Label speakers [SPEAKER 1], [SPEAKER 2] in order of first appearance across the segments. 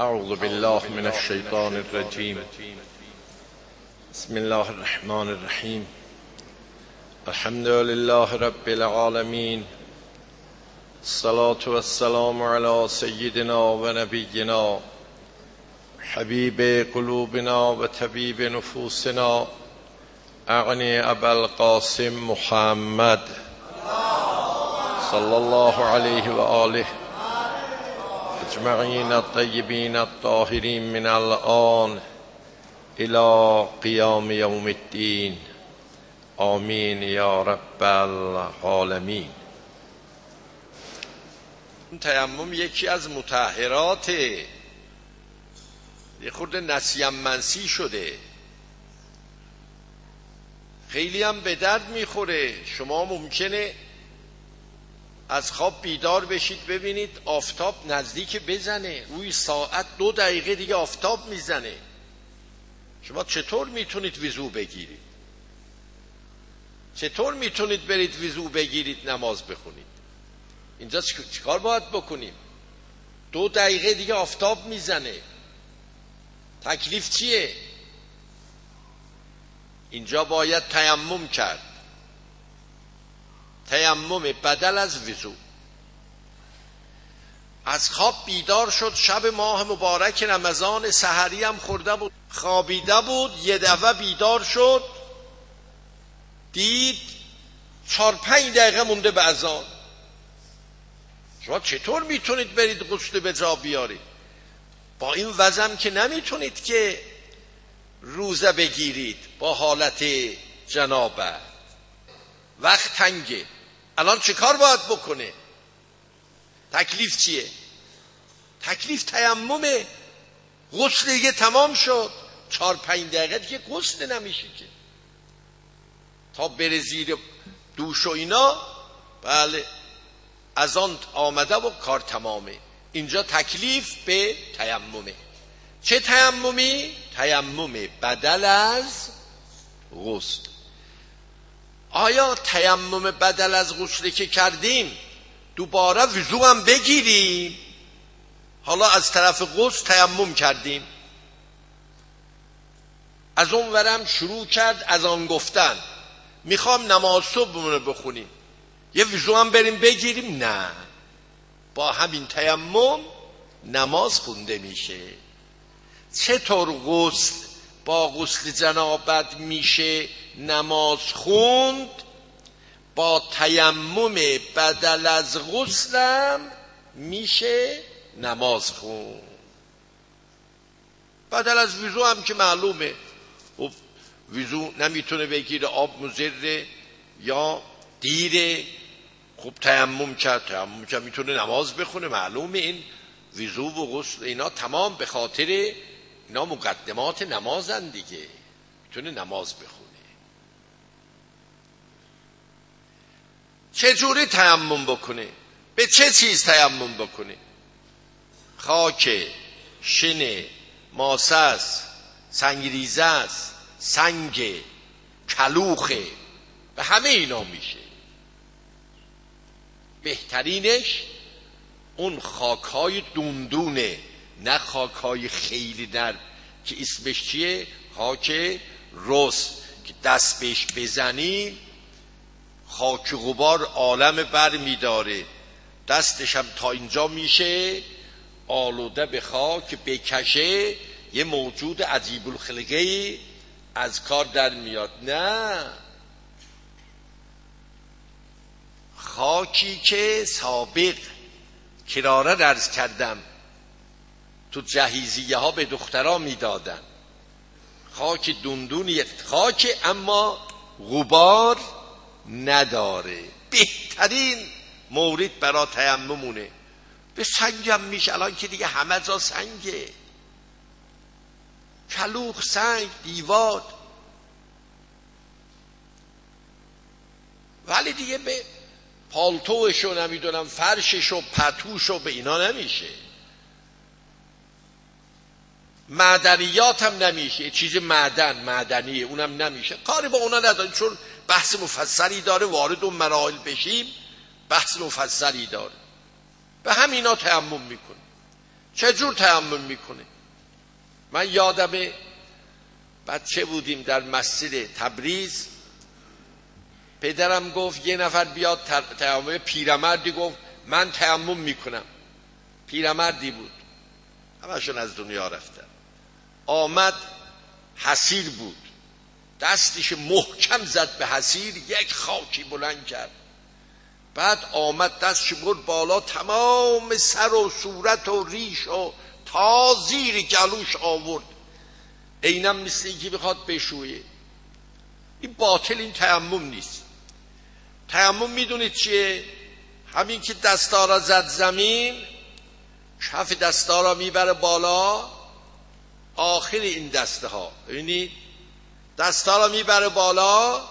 [SPEAKER 1] اعوذ بالله من الشیطان الرجیم. بسم الله الرحمن الرحیم. الحمد لله رب العالمین. الصلاة والسلام علی سیدنا و نبینا حبیب قلوبنا و طبیب نفوسنا اغنی ابا القاسم محمد صلی الله علیه و آله اجمعین الطیبین الطاهرین من الآن الى قیام یوم الدین. آمین یا رب العالمین. تیمم یکی از مطهرات، یه خورده نسیم منسی شده، خیلی هم به درد میخوره. شما ممکنه از خواب بیدار بشید ببینید آفتاب نزدیک بزنه، روی ساعت 2 دقیقه دیگه آفتاب میزنه. شما چطور میتونید وضو بگیرید؟ چطور میتونید برید وضو بگیرید نماز بخونید؟ اینجا چیکار باید بکنیم؟ 2 دقیقه دیگه آفتاب میزنه، تکلیف چیه؟ اینجا باید تیمم کرد، تیمم بدل از وضو. از خواب بیدار شد، شب ماه مبارک رمضان، سحری هم خورده بود، خوابیده بود، یه دفعه بیدار شد دید 4-5 دقیقه مونده به اذان. شما چطور میتونید برید غسل به جا بیارید؟ با این وضع که نمیتونید که روزه بگیرید با حالت جنابت، وقت تنگه. الان چه کار باید بکنه؟ تکلیف چیه؟ تکلیف تیممه. غسل دیگه تمام شد، 4-5 دقیقه دیگه غسل نمیشه که تا بره زیر دوش و اینا. بله از آن آمده و کار تمامه. اینجا تکلیف به تیممه. چه تیممی؟ تیمم بدل از غسل. آیا تیمم بدل از غسل که کردیم دوباره وضو هم بگیریم؟ حالا از طرف غسل تیمم کردیم، از اون ورم شروع کرد از آن گفتن میخوام نماز صبحمون رو بخونیم، یه وضو هم بریم بگیریم؟ نه، با همین تیمم نماز خونده میشه. چطور غسل با غسل جنابت میشه نماز خوند؟ با تیمم بدل از غسلم میشه نماز خوند. بدل از وضو هم که معلومه، وضو نمیتونه بگیره، آب مضره یا دیره، خب تیمم کرد میتونه نماز بخونه. معلومه این وضو و غسل اینا تمام به خاطر اینا مقدمات نمازن دیگه، میتونه نماز بخونه. چه جوری تیمم بکنه؟ به چه چیز تیمم بکنه؟ خاک، شن، ماسه است، سنگریزه است، سنگ، کلوخه، به همه اینا میشه. بهترینش اون خاکهای دوندونه، نه خاکهای خیلی نرم که اسمش چیه؟ خاک رس، که دست بهش بزنی خاک غبار عالم بر میداره، دستش هم تا اینجا میشه آلوده به خاک، بکشه یه موجود عجیب الخلقه از کار در میاد. نه، خاکی که سابق کراره درس کردم تو جهیزیه ها به دخترها میدادن، خاک دوندونی، خاک اما غبار نداره. بهترین مورد برای تیممونه. به سنگم میشه، الان که دیگه همه جا سنگه، کلوخ، سنگ، دیوار، ولی دیگه به پالتوشو نمیدونم فرششو پتوشو به اینا نمیشه. معدنیات هم نمیشه، چیز معدنیه اونم نمیشه. کاری با اونا نداریم چون بحث مفصلی داره، وارد اون مراحل بشیم بحث مفصلی داره. به همینا تیمم میکنه. چجور تیمم میکنه؟ من یادم بچه بودیم در مسجد تبریز، پدرم گفت یه نفر بیاد تیمم، پیرمردی گفت من تیمم میکنم. پیرمردی بود، همشون از دنیا رفتن. آمد، حصیر بود، دستش محکم زد به حصیر، یک خاکی بلند کرد. بعد آمد دستش برد بالا، تمام سر و صورت و ریش و تا زیر گلوش آورد، اینم مثل اینکه بخواد بشویه. این باطل، این تیمم نیست. تیمم میدونید چیه؟ همین که دستا را زد زمین، کف دستا را میبره بالا، آخر این دسته ها ببینید دستا را میبره بالا،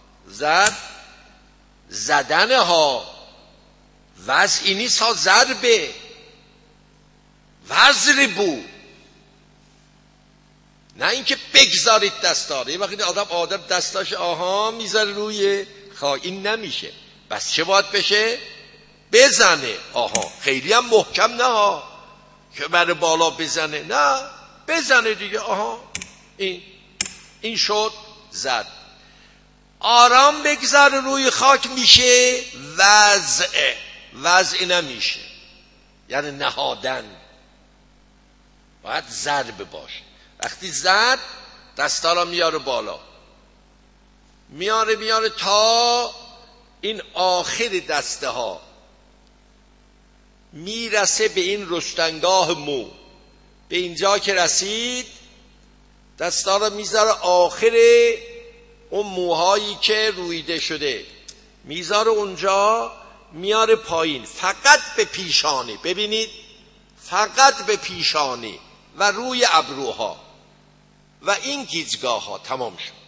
[SPEAKER 1] زدن ها، وضعی نیست ها، ضربه، وضربو، نه اینکه بگذارید دستا را. یه وقتی آدم دستاش میذاره روی خاک، این نمیشه. بس چه باید بشه؟ بزنه. خیلی هم محکم نه ها که بره بالا بزنه، نه، بزنه دیگه. این شد، زد. آرام بگذاره روی خاک میشه وضع نمیشه، یعنی نهادن. باید ضرب باشه. وقتی زد دستا را میاره بالا، میاره تا این آخر دسته ها میرسه به این رستنگاه مو. به اینجا که رسید دستا را میذاره آخر اون موهایی که رویده شده، میذاره اونجا، میاره پایین، فقط به پیشانی. ببینید، فقط به پیشانی و روی ابروها و این گیجگاه ها. تمام شد.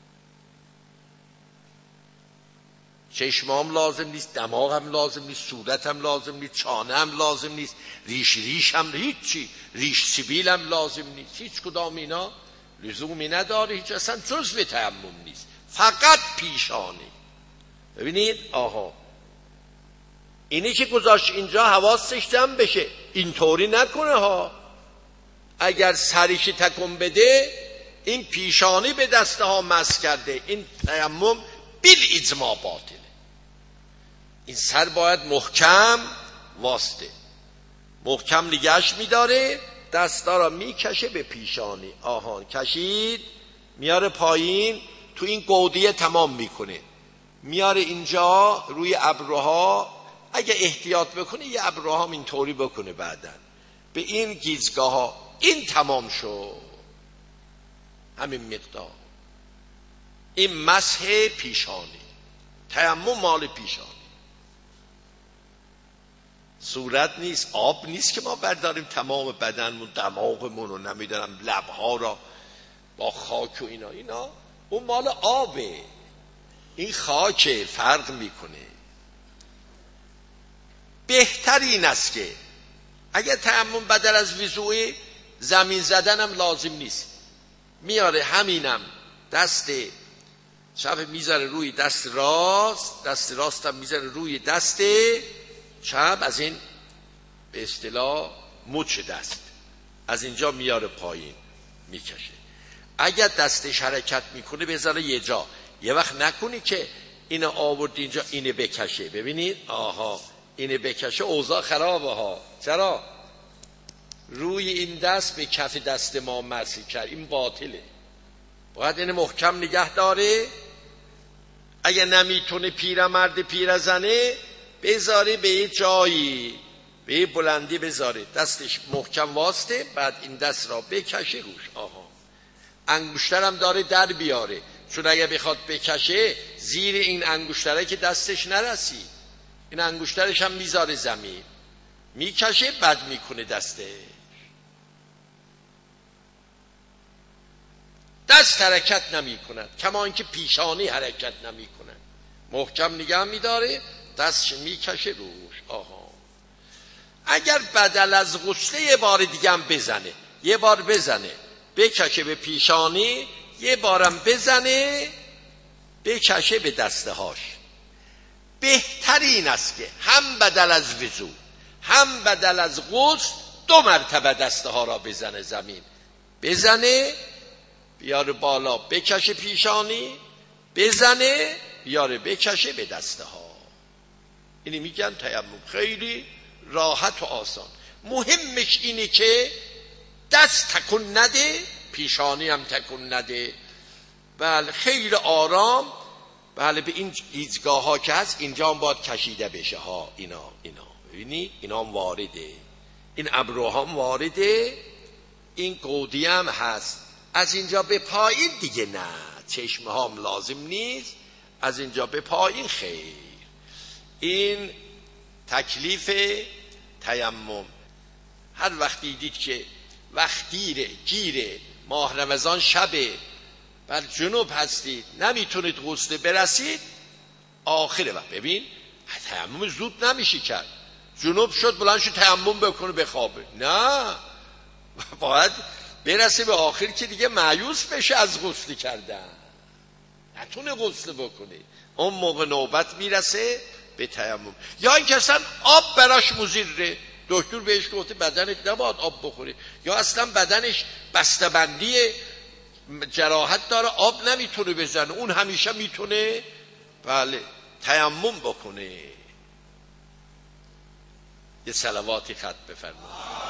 [SPEAKER 1] چشمام لازم نیست، دماغم لازم نیست، صورتم لازم نیست، چانه هم لازم نیست، ریش هم هیچی، ریش سیبیل هم لازم نیست، هیچ کدام اینا لزومی نداره، هیچ اصلا جزو تیمم نیست، فقط پیشانی. ببینید اینی که گذاشت اینجا حواسش جمع بشه، اینطوری نکنه ها. اگر سرش تکون بده، این پیشانی به دسته ها مس کرده، این تیمم بالاجماع باطله. این سر باید محکم واسطه، محکم نگهش میداره، دستا را میکشه به پیشانی. کشید، میاره پایین، تو این گودیه تمام میکنه، میاره اینجا روی ابروها. اگه احتیاط بکنه یه ابروها هم اینطوری بکنه، بعدن به این گیجگاه ها. این تمام شد، همین مقدار. این مسح پیشانی، تیمم مال پیشانی. صورت نیست، آب نیست که ما برداریم تمام بدنمون، دماغمون رو، نمیدونم لبها را با خاک و اینا اون مال آبه. این خاک فرق میکنه. بهتر این است که اگر تیمم بدل از وضوء، زمین زدن هم لازم نیست، میاره همینم دست چپ میذاره روی دست راست، دست راست هم میذاره روی دست چپ، از این به اصطلاح مچ دست از اینجا میاره پایین میکشه. اگر دستش حرکت میکنه بذاره یه جا، یه وقت نکنی که اینو آورد اینجا اینو بکشه. ببینید اینو بکشه اوضاع خرابه ها. چرا؟ روی این دست به کف دست ما مرسی کرد، این باطله. باید اینو محکم نگه داره. اگه نمیتونه پیرمرد پیرزنه، بذاره به یه جایی، به یه بلندی بذاره، دستش محکم واسطه، بعد این دست را بکشه روش. انگشترم داره در بیاره، چون اگه بخواد بکشه زیر این انگشتره که دستش نرسید، این انگشترش هم میذاره زمین، میکشه، بعد میکنه دستش. دست حرکت نمی کند، کما اینکه پیشانی حرکت نمی کند، محکم نگه میداره، دستش میکشه روش. اگر بدل از غسله یه بار دیگه هم بزنه، یه بار بزنه بکشه به پیشانی، یه بارم بزنه بکشه به دسته هاش. بهتر این است که هم بدل از وضو هم بدل از غسل 2 مرتبه دسته ها را بزنه زمین، بزنه بیاره بالا بکشه پیشانی، بزنه بیاره بکشه به دسته ها. اینی میگن تیمم. خیلی راحت و آسان. مهمش اینه که دست تکون نده، پیشانی هم تکون نده. بله خیلی آرام. بله به این ایزگاه ها که هست اینجا هم باید کشیده بشه ها. اینا ببینی اینا هم وارده، این ابروها هم وارده، این گودی هم هست. از اینجا به پایین دیگه نه، چشمه هم لازم نیست. از اینجا به پایین خیر. این تکلیف تیمم. هر وقت دیدید که وقتی گیره ماه رمضان شبه بر جنوب هستید نمیتونید غسل برسید، آخره وقت ببین تیمم زود نمیشه کرد. جنوب شد بلند شد تیمم بکنه بخوابه، نه باید برسه به آخر که دیگه مایوس بشه از غسل کردن، نتونه غسل بکنه. اون موقع نوبت میرسه به تیمم. یا این که اصلا آب براش مضره، دکتر بهش گفته بدنت نباید آب بخوره، یا اصلا بدنش بسته‌بندی جراحت داره آب نمیتونه بزنه، اون همیشه میتونه بله تیمم بکنه. یه صلواتی خط بفرمایید.